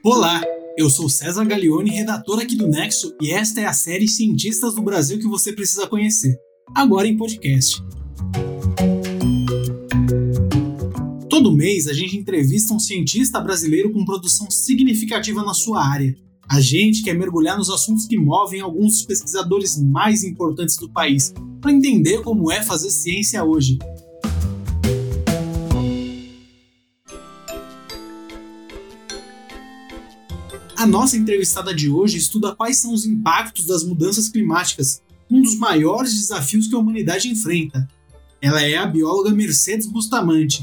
Olá, eu sou César Gaglione, redator aqui do Nexo, e esta é a série Cientistas do Brasil que você precisa conhecer, agora em podcast. Todo mês a gente entrevista um cientista brasileiro com produção significativa na sua área. A gente quer mergulhar nos assuntos que movem alguns dos pesquisadores mais importantes do país, para entender como é fazer ciência hoje. A nossa entrevistada de hoje estuda quais são os impactos das mudanças climáticas, um dos maiores desafios que a humanidade enfrenta. Ela é a bióloga Mercedes Bustamante.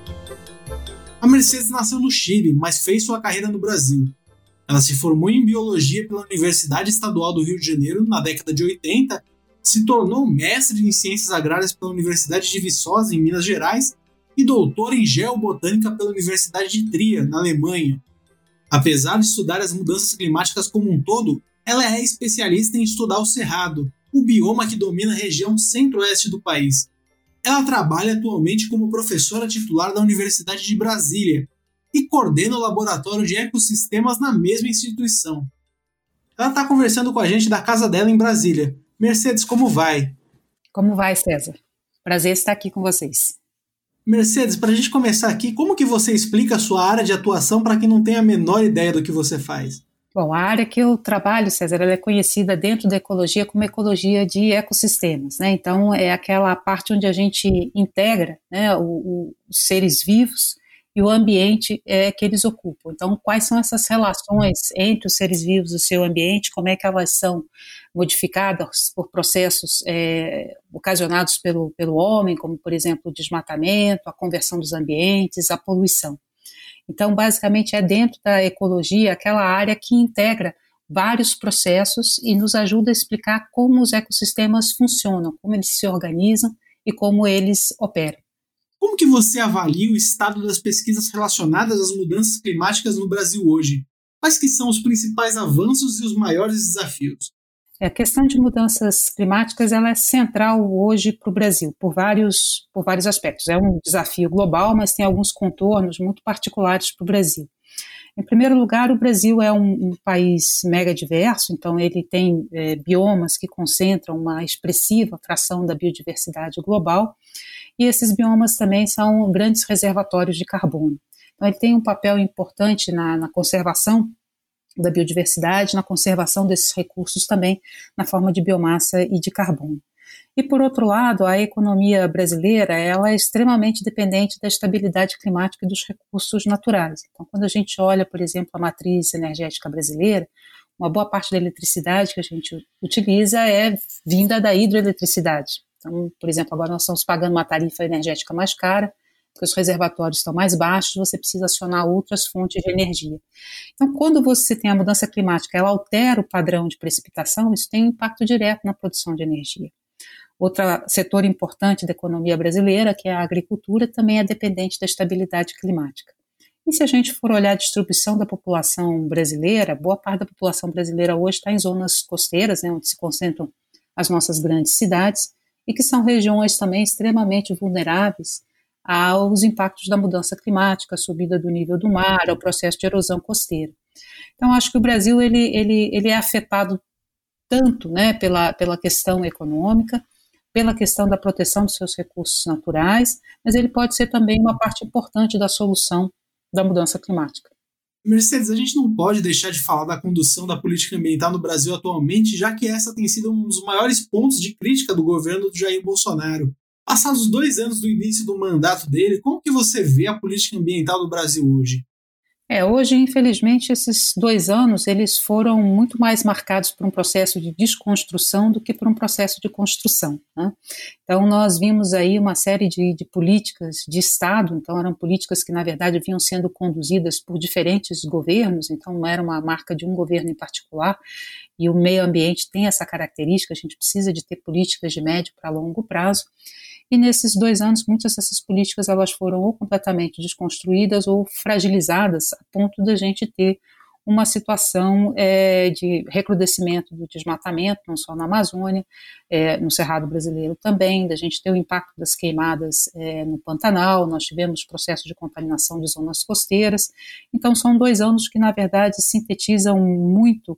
A Mercedes nasceu no Chile, mas fez sua carreira no Brasil. Ela se formou em biologia pela Universidade Estadual do Rio de Janeiro na década de 80, se tornou mestre em ciências agrárias pela Universidade de Viçosa, em Minas Gerais, e doutora em geobotânica pela Universidade de Trier, na Alemanha. Apesar de estudar as mudanças climáticas como um todo, ela é especialista em estudar o Cerrado, o bioma que domina a região centro-oeste do país. Ela trabalha atualmente como professora titular da Universidade de Brasília e coordena o Laboratório de Ecossistemas na mesma instituição. Ela está conversando com a gente da casa dela em Brasília. Mercedes, como vai? Como vai, César? Prazer estar aqui com vocês. Mercedes, para a gente começar aqui, como que você explica a sua área de atuação para quem não tem a menor ideia do que você faz? Bom, a área que eu trabalho, César, ela é conhecida dentro da ecologia como ecologia de ecossistemas, né? Então, é aquela parte onde a gente integra, né, os seres vivos e o ambiente que eles ocupam. Então, quais são essas relações entre os seres vivos e o seu ambiente, como é que elas são modificadas por processos ocasionados pelo homem, como, por exemplo, o desmatamento, a conversão dos ambientes, a poluição. Então, basicamente, é dentro da ecologia aquela área que integra vários processos e nos ajuda a explicar como os ecossistemas funcionam, como eles se organizam e como eles operam. Como que você avalia o estado das pesquisas relacionadas às mudanças climáticas no Brasil hoje? Quais que são os principais avanços e os maiores desafios? A questão de mudanças climáticas ela é central hoje para o Brasil, por vários aspectos. É um desafio global, mas tem alguns contornos muito particulares para o Brasil. Em primeiro lugar, o Brasil é um país mega diverso, então ele tem biomas que concentram uma expressiva fração da biodiversidade global, e esses biomas também são grandes reservatórios de carbono. Então ele tem um papel importante na conservação da biodiversidade, na conservação desses recursos também na forma de biomassa e de carbono. E por outro lado, a economia brasileira ela é extremamente dependente da estabilidade climática e dos recursos naturais. Então, quando a gente olha, por exemplo, a matriz energética brasileira, uma boa parte da eletricidade que a gente utiliza é vinda da hidroeletricidade. Então, por exemplo, agora nós estamos pagando uma tarifa energética mais cara, porque os reservatórios estão mais baixos, você precisa acionar outras fontes de energia. Então, quando você tem a mudança climática, ela altera o padrão de precipitação, isso tem um impacto direto na produção de energia. Outro setor importante da economia brasileira, que é a agricultura, também é dependente da estabilidade climática. E se a gente for olhar a distribuição da população brasileira, boa parte da população brasileira hoje está em zonas costeiras, né, onde se concentram as nossas grandes cidades, e que são regiões também extremamente vulneráveis aos impactos da mudança climática, a subida do nível do mar, ao processo de erosão costeira. Então, acho que o Brasil ele é afetado tanto, né, pela questão econômica, pela questão da proteção dos seus recursos naturais, mas ele pode ser também uma parte importante da solução da mudança climática. Mercedes, a gente não pode deixar de falar da condução da política ambiental no Brasil atualmente, já que essa tem sido um dos maiores pontos de crítica do governo do Jair Bolsonaro. Passados 2 anos do início do mandato dele, como que você vê a política ambiental do Brasil hoje? Hoje, infelizmente, esses 2 anos eles foram muito mais marcados por um processo de desconstrução do que por um processo de construção, né? Então, nós vimos aí uma série de políticas de Estado, então eram políticas que, na verdade, vinham sendo conduzidas por diferentes governos, então não era uma marca de um governo em particular, e o meio ambiente tem essa característica, a gente precisa de ter políticas de médio para longo prazo. E nesses 2 anos, muitas dessas políticas elas foram ou completamente desconstruídas ou fragilizadas a ponto da gente ter uma situação de recrudescimento do desmatamento, não só na Amazônia, no Cerrado brasileiro também, da gente ter o impacto das queimadas no Pantanal, nós tivemos processo de contaminação de zonas costeiras. Então, são 2 anos que, na verdade, sintetizam muito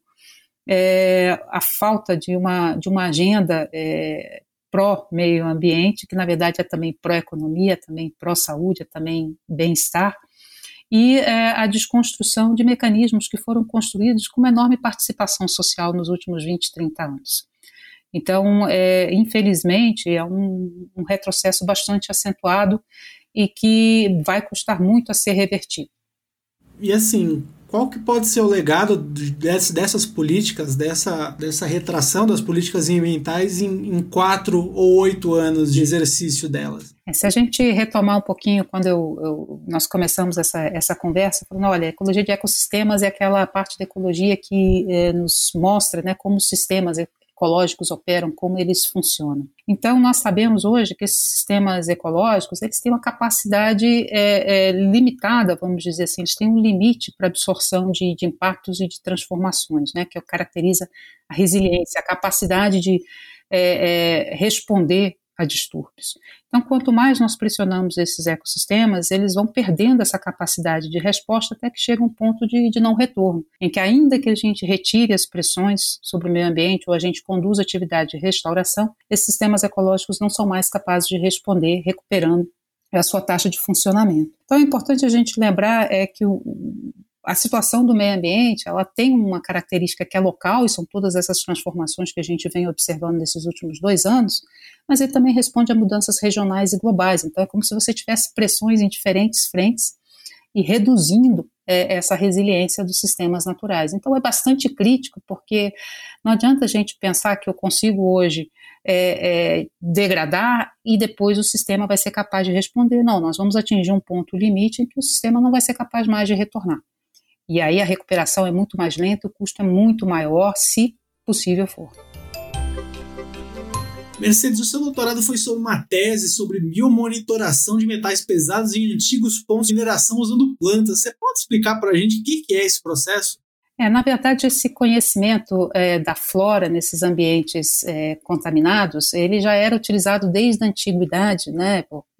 a falta de uma agenda pró-meio ambiente, que, na verdade, é também pró-economia, é também pró-saúde, é também bem-estar, e a desconstrução de mecanismos que foram construídos com uma enorme participação social nos últimos 20, 30 anos. Então, infelizmente, é um retrocesso bastante acentuado e que vai custar muito a ser revertido. E assim, qual que pode ser o legado dessas políticas, dessa retração das políticas ambientais em 4 ou 8 anos de exercício delas? Se a gente retomar um pouquinho, quando nós começamos essa conversa, falando, olha, a ecologia de ecossistemas é aquela parte da ecologia que nos mostra, né, como os sistemas ecológicos operam, como eles funcionam. Então, nós sabemos hoje que esses sistemas ecológicos, eles têm uma capacidade limitada, vamos dizer assim, eles têm um limite para absorção de impactos e de transformações, né, que caracteriza a resiliência, a capacidade de responder a distúrbios. Então, quanto mais nós pressionamos esses ecossistemas, eles vão perdendo essa capacidade de resposta até que chega um ponto de não retorno, em que ainda que a gente retire as pressões sobre o meio ambiente ou a gente conduza atividade de restauração, esses sistemas ecológicos não são mais capazes de responder, recuperando a sua taxa de funcionamento. Então, é importante a gente lembrar que a situação do meio ambiente, ela tem uma característica que é local, e são todas essas transformações que a gente vem observando nesses últimos 2 anos, mas ele também responde a mudanças regionais e globais. Então é como se você tivesse pressões em diferentes frentes e reduzindo essa resiliência dos sistemas naturais. Então é bastante crítico, porque não adianta a gente pensar que eu consigo hoje degradar e depois o sistema vai ser capaz de responder. Não, nós vamos atingir um ponto limite em que o sistema não vai ser capaz mais de retornar. E aí a recuperação é muito mais lenta, o custo é muito maior, se possível for. Mercedes, o seu doutorado foi sobre uma tese sobre biomonitoração de metais pesados em antigos pontos de mineração usando plantas. Você pode explicar para a gente o que é esse processo? Na verdade, esse conhecimento da flora nesses ambientes contaminados, ele já era utilizado desde a antiguidade, né,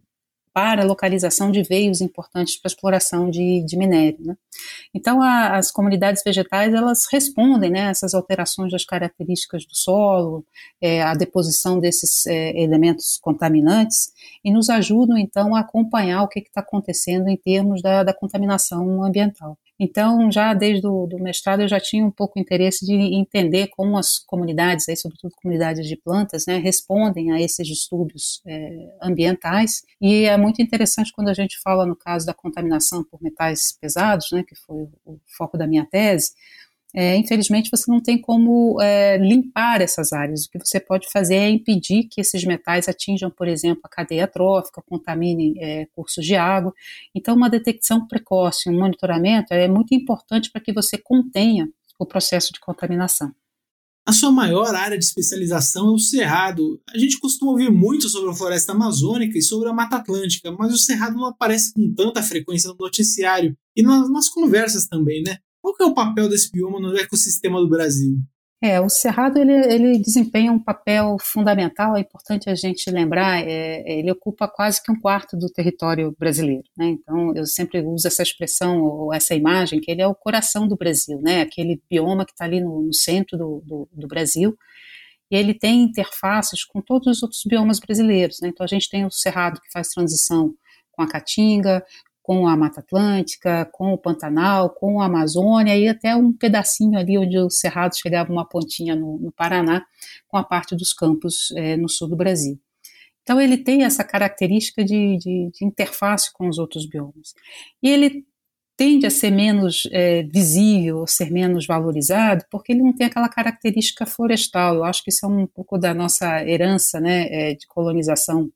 para a localização de veios importantes para a exploração de minério, né? Então, as comunidades vegetais, elas respondem, né, a essas alterações das características do solo, a deposição desses elementos contaminantes, e nos ajudam, então, a acompanhar o que está acontecendo em termos da contaminação ambiental. Então, já desde o mestrado, eu já tinha um pouco interesse de entender como as comunidades, aí, sobretudo comunidades de plantas, né, respondem a esses distúrbios ambientais. E é muito interessante quando a gente fala, no caso da contaminação por metais pesados, né, que foi o foco da minha tese. Infelizmente, você não tem como limpar essas áreas. O que você pode fazer é impedir que esses metais atinjam, por exemplo, a cadeia trófica, contaminem cursos de água. Então, uma detecção precoce, um monitoramento é muito importante para que você contenha o processo de contaminação. A sua maior área de especialização é o Cerrado. A gente costuma ouvir muito sobre a floresta amazônica e sobre a Mata Atlântica, mas o Cerrado não aparece com tanta frequência no noticiário e nas conversas também, né? Qual que é o papel desse bioma no ecossistema do Brasil? O Cerrado ele desempenha um papel fundamental, é importante a gente lembrar, ele ocupa quase que 1/4 do território brasileiro, né? Então eu sempre uso essa expressão, ou essa imagem, que ele é o coração do Brasil, né? Aquele bioma que está ali no centro do Brasil, e ele tem interfaces com todos os outros biomas brasileiros, né? Então a gente tem o Cerrado que faz transição com a Caatinga, com a Mata Atlântica, com o Pantanal, com a Amazônia e até um pedacinho ali onde o Cerrado chegava uma pontinha no Paraná, com a parte dos campos no sul do Brasil. Então ele tem essa característica de interface com os outros biomas. E ele tende a ser menos visível, ser menos valorizado, porque ele não tem aquela característica florestal. Eu acho que isso é um pouco da nossa herança, né, de colonização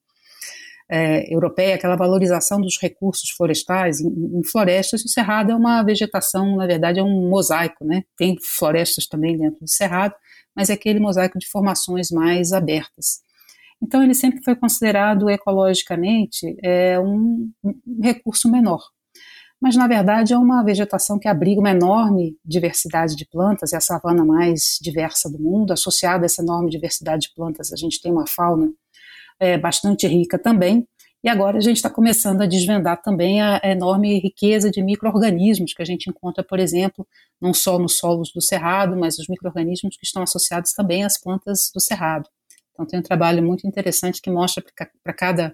europeia, aquela valorização dos recursos florestais em florestas. O Cerrado é uma vegetação, na verdade é um mosaico, né? Tem florestas também dentro do Cerrado, mas é aquele mosaico de formações mais abertas. Então ele sempre foi considerado ecologicamente um recurso menor. mas na verdade é uma vegetação que abriga uma enorme diversidade de plantas, é a savana mais diversa do mundo. Associada a essa enorme diversidade de plantas, a gente tem uma fauna bastante rica também, e agora a gente está começando a desvendar também a enorme riqueza de micro-organismos que a gente encontra, por exemplo, não só nos solos do Cerrado, mas os micro-organismos que estão associados também às plantas do Cerrado. Então tem um trabalho muito interessante que mostra para cada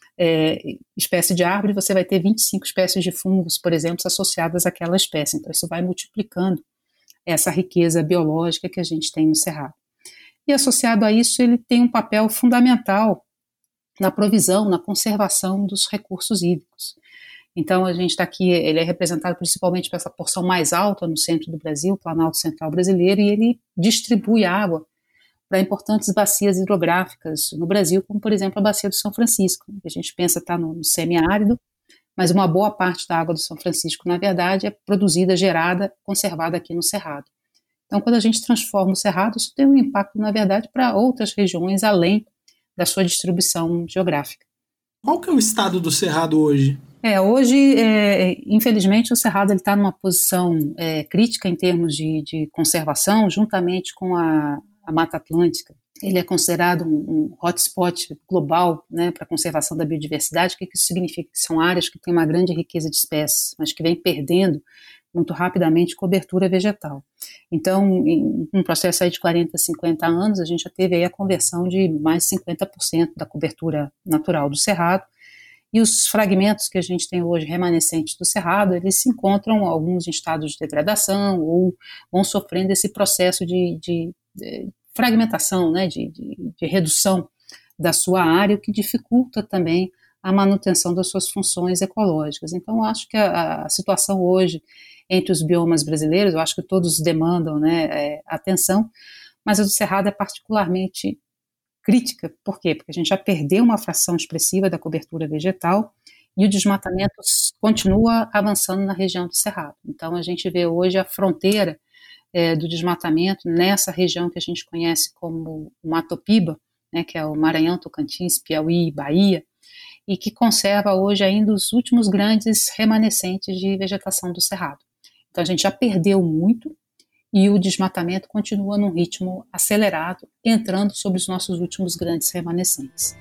espécie de árvore você vai ter 25 espécies de fungos, por exemplo, associadas àquela espécie. Então isso vai multiplicando essa riqueza biológica que a gente tem no Cerrado. E associado a isso, ele tem um papel fundamental na provisão, na conservação dos recursos hídricos. Então a gente está aqui, ele é representado principalmente por essa porção mais alta no centro do Brasil, Planalto Central brasileiro, e ele distribui água para importantes bacias hidrográficas no Brasil, como por exemplo a bacia do São Francisco. A gente pensa estar no semiárido, mas uma boa parte da água do São Francisco, na verdade, é produzida, gerada, conservada aqui no Cerrado. Então, quando a gente transforma o Cerrado, isso tem um impacto, na verdade, para outras regiões, além da sua distribuição geográfica. Qual que é o estado do Cerrado hoje? Hoje, infelizmente, o Cerrado está numa posição crítica em termos de conservação, juntamente com a Mata Atlântica. Ele é considerado um hotspot global, né, para a conservação da biodiversidade. O que isso significa? Que são áreas que têm uma grande riqueza de espécies, mas que vêm perdendo muito rapidamente cobertura vegetal. Então, em um processo aí de 40, 50 anos, a gente já teve aí a conversão de mais de 50% da cobertura natural do Cerrado, e os fragmentos que a gente tem hoje remanescentes do Cerrado, eles se encontram alguns em estado de degradação ou vão sofrendo esse processo de fragmentação, né, de redução da sua área, o que dificulta também a manutenção das suas funções ecológicas. Então, eu acho que a situação hoje entre os biomas brasileiros, eu acho que todos demandam, né, atenção, mas a do Cerrado é particularmente crítica. Por quê? Porque a gente já perdeu uma fração expressiva da cobertura vegetal e o desmatamento continua avançando na região do Cerrado. Então, a gente vê hoje a fronteira do desmatamento nessa região que a gente conhece como Matopiba, né, que é o Maranhão, Tocantins, Piauí e Bahia, e que conserva hoje ainda os últimos grandes remanescentes de vegetação do Cerrado. Então a gente já perdeu muito e o desmatamento continua num ritmo acelerado, entrando sobre os nossos últimos grandes remanescentes.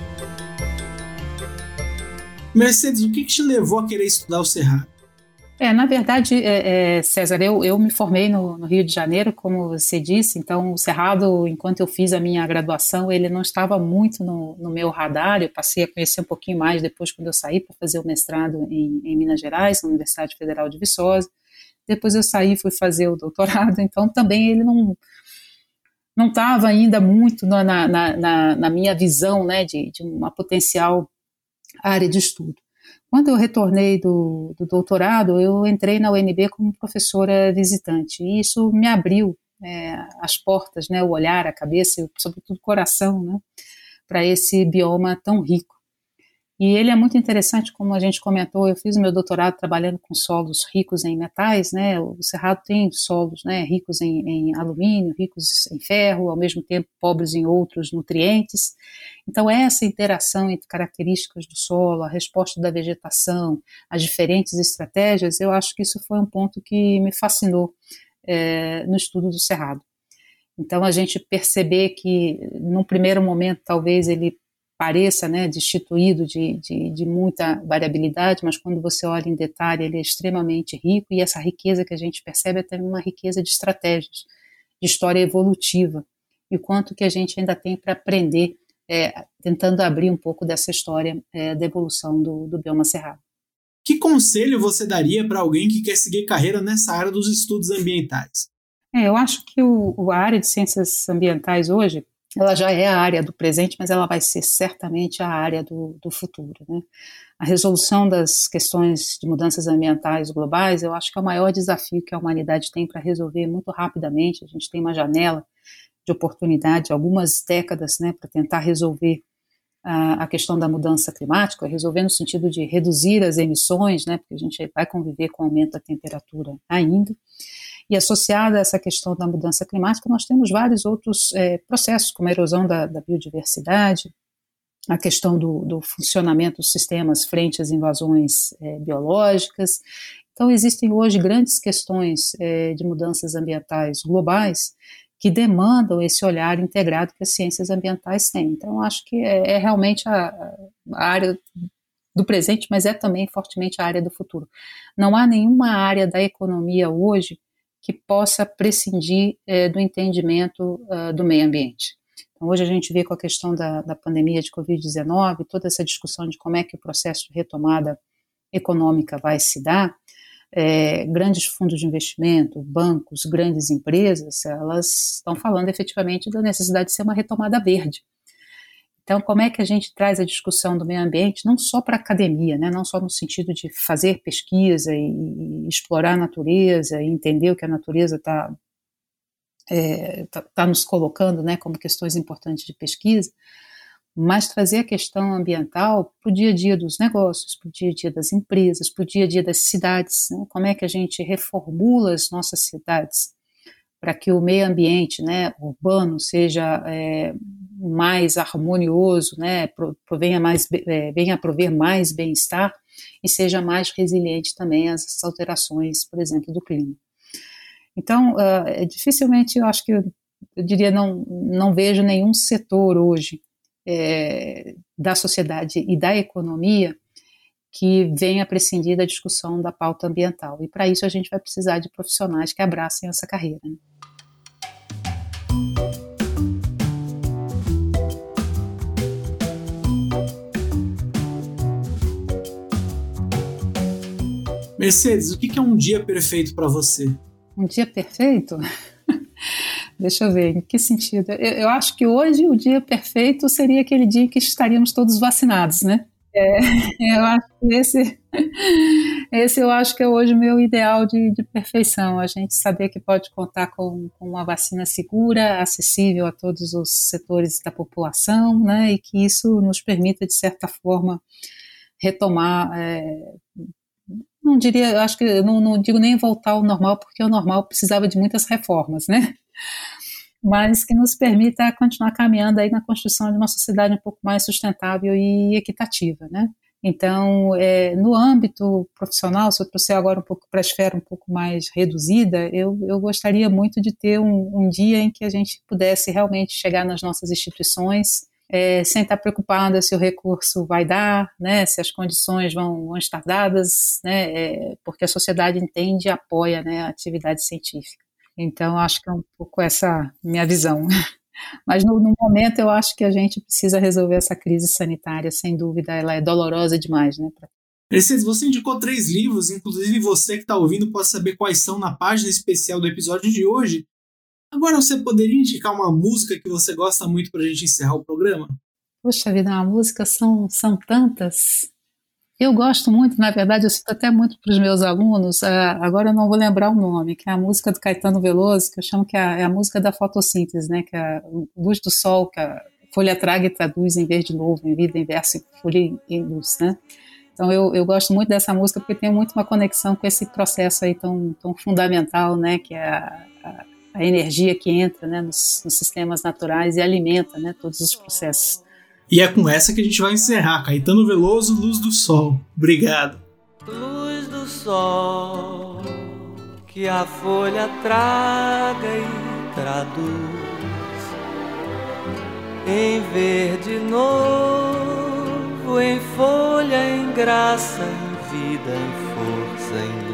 Mercedes, o que te levou a querer estudar o Cerrado? Na verdade, César, eu me formei no Rio de Janeiro, como você disse, então o Cerrado, enquanto eu fiz a minha graduação, ele não estava muito no meu radar. Eu passei a conhecer um pouquinho mais depois quando eu saí para fazer o mestrado em Minas Gerais, na Universidade Federal de Viçosa. Depois eu saí e fui fazer o doutorado, então também ele não estava ainda muito na minha visão, né, de uma potencial área de estudo. Quando eu retornei do doutorado, eu entrei na UNB como professora visitante, e isso me abriu as portas, né, o olhar, a cabeça e, sobretudo, o coração, né, para esse bioma tão rico. E ele é muito interessante, como a gente comentou. Eu fiz o meu doutorado trabalhando com solos ricos em metais, né? O Cerrado tem solos, né, ricos em alumínio, ricos em ferro, ao mesmo tempo pobres em outros nutrientes. Então essa interação entre características do solo, a resposta da vegetação, as diferentes estratégias, eu acho que isso foi um ponto que me fascinou no estudo do Cerrado. Então a gente perceber que num primeiro momento talvez ele pareça, né, destituído de muita variabilidade, mas quando você olha em detalhe, ele é extremamente rico, e essa riqueza que a gente percebe é também uma riqueza de estratégias, de história evolutiva, e o quanto que a gente ainda tem para aprender, tentando abrir um pouco dessa história da evolução do bioma cerrado. Que conselho você daria para alguém que quer seguir carreira nessa área dos estudos ambientais? Eu acho que a área de ciências ambientais hoje, ela já é a área do presente, mas ela vai ser certamente a área do futuro, né? A resolução das questões de mudanças ambientais globais, eu acho que é o maior desafio que a humanidade tem para resolver muito rapidamente. A gente tem uma janela de oportunidade, algumas décadas, né, para tentar resolver a questão da mudança climática, resolver no sentido de reduzir as emissões, né, porque a gente vai conviver com o aumento da temperatura ainda. E associada a essa questão da mudança climática, nós temos vários outros processos, como a erosão da biodiversidade, a questão do funcionamento dos sistemas frente às invasões biológicas. Então, existem hoje grandes questões de mudanças ambientais globais que demandam esse olhar integrado que as ciências ambientais têm. Então, acho que é realmente a área do presente, mas é também fortemente a área do futuro. Não há nenhuma área da economia hoje que possa prescindir do entendimento do meio ambiente. Então, hoje a gente vê com a questão da pandemia de Covid-19, toda essa discussão de como é que o processo de retomada econômica vai se dar. Grandes fundos de investimento, bancos, grandes empresas, elas estão falando efetivamente da necessidade de ser uma retomada verde. Então, como é que a gente traz a discussão do meio ambiente, não só para a academia, né, não só no sentido de fazer pesquisa e explorar a natureza e entender o que a natureza está nos colocando, né, como questões importantes de pesquisa, mas trazer a questão ambiental para o dia a dia dos negócios, para o dia a dia das empresas, para o dia a dia das cidades, né? Como é que a gente reformula as nossas cidades para que o meio ambiente, né, urbano seja mais harmonioso, né, venha a prover mais bem-estar e seja mais resiliente também às alterações, por exemplo, do clima. Então, dificilmente, eu acho que eu diria, não vejo nenhum setor hoje da sociedade e da economia que venha prescindir da discussão da pauta ambiental. E para isso a gente vai precisar de profissionais que abracem essa carreira, né? Mercedes, o que é um dia perfeito para você? Um dia perfeito? Deixa eu ver, em que sentido? Eu acho que hoje o dia perfeito seria aquele dia que estaríamos todos vacinados, né? Eu acho que esse eu acho que é hoje o meu ideal de perfeição, a gente saber que pode contar com uma vacina segura, acessível a todos os setores da população, né? E que isso nos permita, de certa forma, retomar, não diria, acho que não digo nem voltar ao normal, porque o normal precisava de muitas reformas, né? Mas que nos permita continuar caminhando aí na construção de uma sociedade um pouco mais sustentável e equitativa, né? Então, no âmbito profissional, se eu trouxer agora um pouco para a esfera um pouco mais reduzida, eu gostaria muito de ter um dia em que a gente pudesse realmente chegar nas nossas instituições sem estar preocupada se o recurso vai dar, né, se as condições vão estar dadas, né, porque a sociedade entende e apoia, né, a atividade científica. Então, acho que é um pouco essa minha visão. Mas no momento eu acho que a gente precisa resolver essa crise sanitária, sem dúvida, ela é dolorosa demais, né? Mercedes, você indicou 3 livros, inclusive você que está ouvindo pode saber quais são na página especial do episódio de hoje. Agora você poderia indicar uma música que você gosta muito para a gente encerrar o programa? Poxa vida, uma música são tantas. Eu gosto muito, na verdade, eu cito até muito para os meus alunos, agora eu não vou lembrar o nome, que é a música do Caetano Veloso, que eu chamo que é a música da fotossíntese, né, que é a luz do sol, que a folha traga e traduz em verde novo, em vida, em verso, em folha em luz, né. Então eu gosto muito dessa música porque tem muito uma conexão com esse processo aí tão fundamental, né, que é a energia que entra, né, nos sistemas naturais e alimenta, né, todos os processos. E é com essa que a gente vai encerrar. Caetano Veloso, Luz do Sol. Obrigado. Luz do sol, que a folha traga e traduz em verde novo, em folha, em graça, em vida, em força, em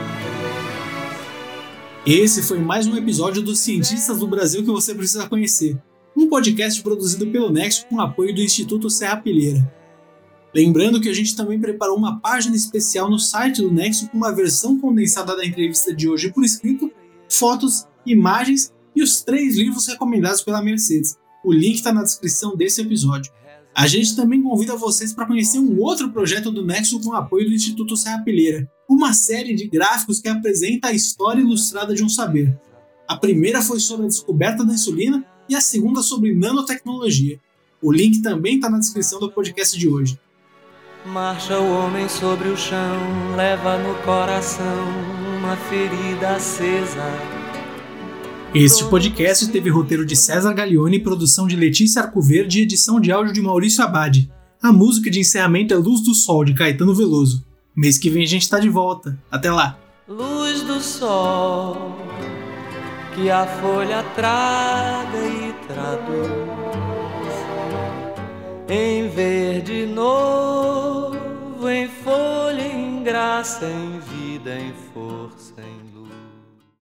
luz. Esse foi mais um episódio dos Cientistas do Brasil que você precisa conhecer. Um podcast produzido pelo Nexo com apoio do Instituto Serrapilheira. Lembrando que a gente também preparou uma página especial no site do Nexo com uma versão condensada da entrevista de hoje por escrito, fotos, imagens e os 3 livros recomendados pela Mercedes. O link está na descrição desse episódio. A gente também convida vocês para conhecer um outro projeto do Nexo com apoio do Instituto Serrapilheira, uma série de gráficos que apresenta a história ilustrada de um saber. A primeira foi sobre a descoberta da insulina e a segunda sobre nanotecnologia. O link também está na descrição do podcast de hoje. Marcha o homem sobre o chão, leva no coração uma ferida acesa. Este podcast teve roteiro de César Gaglione, produção de Letícia Arcoverde e edição de áudio de Maurício Abad. A música de encerramento é Luz do Sol, de Caetano Veloso. Mês que vem a gente tá de volta. Até lá! Luz do sol, que a folha traga e traduz em verde novo, em folha, em graça, em vida, em força, em